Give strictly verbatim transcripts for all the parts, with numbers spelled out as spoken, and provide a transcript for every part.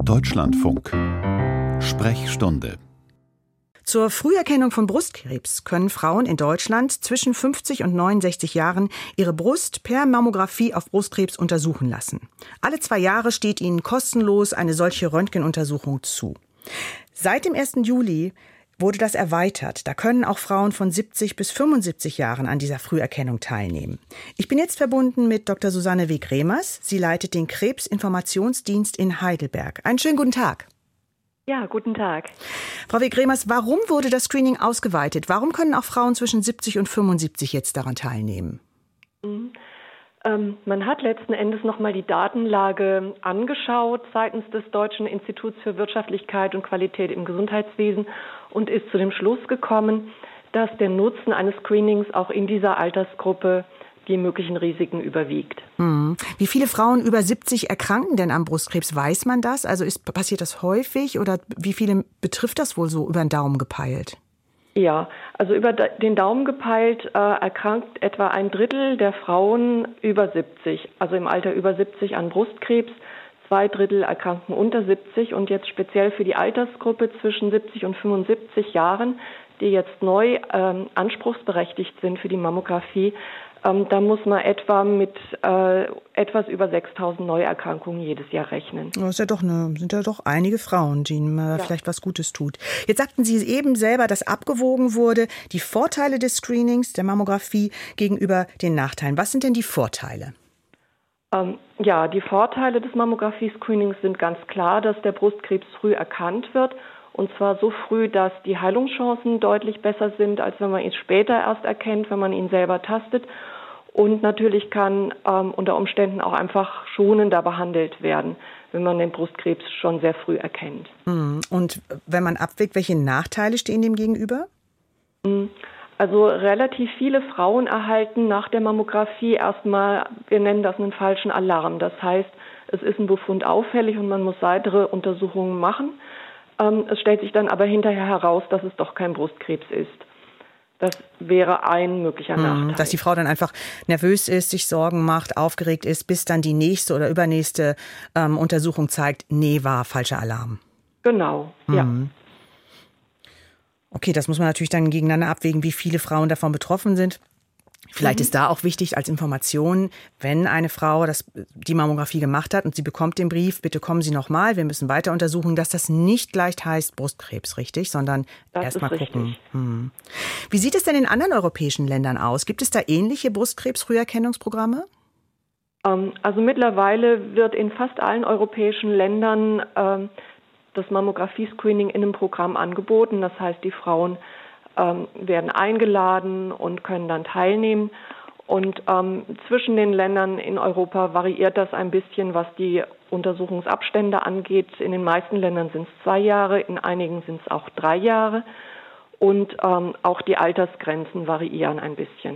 Deutschlandfunk Sprechstunde. Zur Früherkennung von Brustkrebs können Frauen in Deutschland zwischen fünfzig und neunundsechzig Jahren ihre Brust per Mammographie auf Brustkrebs untersuchen lassen. Alle zwei Jahre steht ihnen kostenlos eine solche Röntgenuntersuchung zu. Seit dem ersten Juli wurde das erweitert. Da können auch Frauen von siebzig bis fünfundsiebzig Jahren an dieser Früherkennung teilnehmen. Ich bin jetzt verbunden mit Doktor Susanne Weg-Remers. Sie leitet den Krebsinformationsdienst in Heidelberg. Einen schönen guten Tag. Ja, guten Tag. Frau Weg-Remers, warum wurde das Screening ausgeweitet? Warum können auch Frauen zwischen siebzig und fünfundsiebzig jetzt daran teilnehmen? Mhm. Ähm, man hat letzten Endes nochmal die Datenlage angeschaut seitens des Deutschen Instituts für Wirtschaftlichkeit und Qualität im Gesundheitswesen und ist zu dem Schluss gekommen, dass der Nutzen eines Screenings auch in dieser Altersgruppe die möglichen Risiken überwiegt. Mhm. Wie viele Frauen über siebzig erkranken denn am Brustkrebs? Weiß man das? Also ist, passiert das häufig oder wie viele betrifft das wohl so über den Daumen gepeilt? Ja, also über den Daumen gepeilt äh, erkrankt etwa ein Drittel der Frauen über siebzig, also im Alter über siebzig an Brustkrebs. Zwei Drittel erkranken unter siebzig und jetzt speziell für die Altersgruppe zwischen siebzig und fünfundsiebzig Jahren, die jetzt neu ähm, anspruchsberechtigt sind für die Mammographie, ähm, da muss man etwa mit äh, etwas über sechstausend Neuerkrankungen jedes Jahr rechnen. Das ist ja doch eine, sind ja doch einige Frauen, denen man ja. vielleicht was Gutes tut. Jetzt sagten Sie eben selber, dass abgewogen wurde, die Vorteile des Screenings, der Mammographie gegenüber den Nachteilen. Was sind denn die Vorteile? Ähm, ja, die Vorteile des Mammographie-Screenings sind ganz klar, dass der Brustkrebs früh erkannt wird. Und zwar so früh, dass die Heilungschancen deutlich besser sind, als wenn man ihn später erst erkennt, wenn man ihn selber tastet. Und natürlich kann ähm, unter Umständen auch einfach schonender behandelt werden, wenn man den Brustkrebs schon sehr früh erkennt. Und wenn man abwägt, welche Nachteile stehen dem gegenüber? Also relativ viele Frauen erhalten nach der Mammographie erstmal, wir nennen das einen falschen Alarm. Das heißt, es ist ein Befund auffällig und man muss weitere Untersuchungen machen. Ähm, es stellt sich dann aber hinterher heraus, dass es doch kein Brustkrebs ist. Das wäre ein möglicher Nachteil. Dass die Frau dann einfach nervös ist, sich Sorgen macht, aufgeregt ist, bis dann die nächste oder übernächste ähm, Untersuchung zeigt, nee, war falscher Alarm. Genau, ja. Mhm. Okay, das muss man natürlich dann gegeneinander abwägen, wie viele Frauen davon betroffen sind. Vielleicht mhm. ist da auch wichtig als Information, wenn eine Frau das, die Mammographie gemacht hat und sie bekommt den Brief, bitte kommen Sie nochmal, wir müssen weiter untersuchen, dass das nicht gleich heißt Brustkrebs, richtig, sondern erst mal gucken. Hm. Wie sieht es denn in anderen europäischen Ländern aus? Gibt es da ähnliche Brustkrebs-Früherkennungsprogramme? Ähm, also mittlerweile wird in fast allen europäischen Ländern ähm, das Mammographie-Screening in einem Programm angeboten. Das heißt, die Frauen ähm, werden eingeladen und können dann teilnehmen. Und ähm, zwischen den Ländern in Europa variiert das ein bisschen, was die Untersuchungsabstände angeht. In den meisten Ländern sind es zwei Jahre, in einigen sind es auch drei Jahre. Und ähm, auch die Altersgrenzen variieren ein bisschen.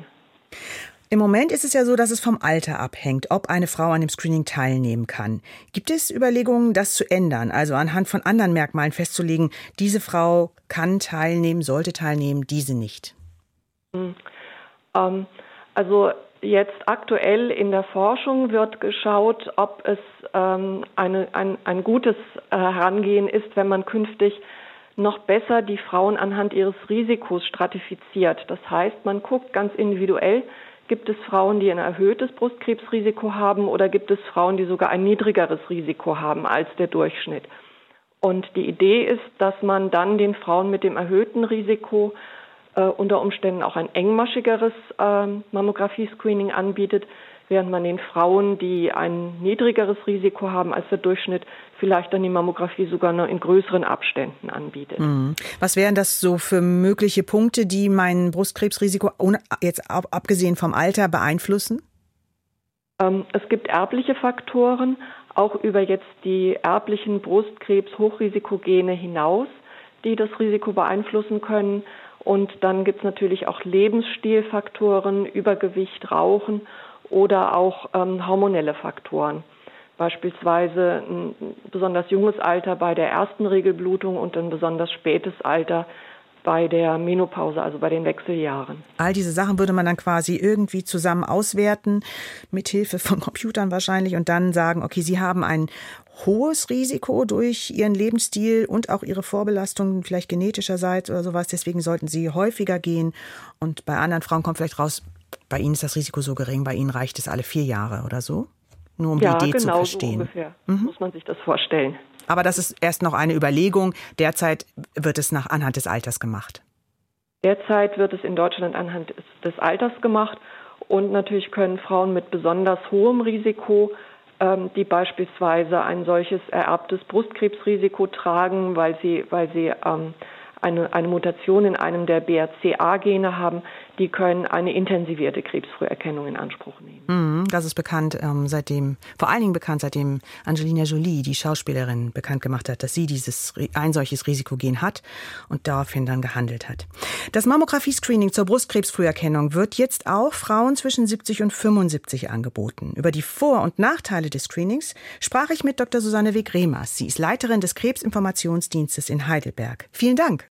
Im Moment ist es ja so, dass es vom Alter abhängt, ob eine Frau an dem Screening teilnehmen kann. Gibt es Überlegungen, das zu ändern, also anhand von anderen Merkmalen festzulegen, diese Frau kann teilnehmen, sollte teilnehmen, diese nicht? Mhm. Ähm, also jetzt aktuell in der Forschung wird geschaut, ob es ähm, eine, ein, ein gutes äh, Herangehen ist, wenn man künftig noch besser die Frauen anhand ihres Risikos stratifiziert. Das heißt, man guckt ganz individuell, gibt es Frauen, die ein erhöhtes Brustkrebsrisiko haben oder gibt es Frauen, die sogar ein niedrigeres Risiko haben als der Durchschnitt? Und die Idee ist, dass man dann den Frauen mit dem erhöhten Risiko äh, unter Umständen auch ein engmaschigeres äh, Mammographie-Screening anbietet, während man den Frauen, die ein niedrigeres Risiko haben als der Durchschnitt, vielleicht dann die Mammographie sogar noch in größeren Abständen anbietet. Mhm. Was wären das so für mögliche Punkte, die mein Brustkrebsrisiko, jetzt abgesehen vom Alter, beeinflussen? Ähm, es gibt erbliche Faktoren, auch über jetzt die erblichen Brustkrebs-Hochrisikogene hinaus, die das Risiko beeinflussen können. Und dann gibt es natürlich auch Lebensstilfaktoren, Übergewicht, Rauchen oder auch ähm, hormonelle Faktoren. Beispielsweise ein besonders junges Alter bei der ersten Regelblutung und ein besonders spätes Alter bei der Menopause, also bei den Wechseljahren. All diese Sachen würde man dann quasi irgendwie zusammen auswerten, mit Hilfe von Computern wahrscheinlich, und dann sagen, okay, Sie haben ein hohes Risiko durch ihren Lebensstil und auch ihre Vorbelastung, vielleicht genetischerseits oder sowas. Deswegen sollten sie häufiger gehen. Und bei anderen Frauen kommt vielleicht raus, bei ihnen ist das Risiko so gering, bei ihnen reicht es alle vier Jahre oder so. Nur um ja, die Idee genau, zu verstehen. So ungefähr mhm. muss man sich das vorstellen. Aber das ist erst noch eine Überlegung. Derzeit wird es nach anhand des Alters gemacht. Derzeit wird es in Deutschland anhand des Alters gemacht. Und natürlich können Frauen mit besonders hohem Risiko, ähm, die beispielsweise ein solches ererbtes Brustkrebsrisiko tragen, weil sie, weil sie ähm, eine, eine Mutation in einem der B R C A-Gene haben, die können eine intensivierte Krebsfrüherkennung in Anspruch nehmen. Das ist bekannt, ähm, seitdem, vor allen Dingen bekannt, seitdem Angelina Jolie, die Schauspielerin, bekannt gemacht hat, dass sie dieses ein solches Risikogen hat und daraufhin dann gehandelt hat. Das Mammographie-Screening zur Brustkrebsfrüherkennung wird jetzt auch Frauen zwischen siebzig und fünfundsiebzig angeboten. Über die Vor- und Nachteile des Screenings sprach ich mit Doktor Susanne Weg-Remers. Sie ist Leiterin des Krebsinformationsdienstes in Heidelberg. Vielen Dank.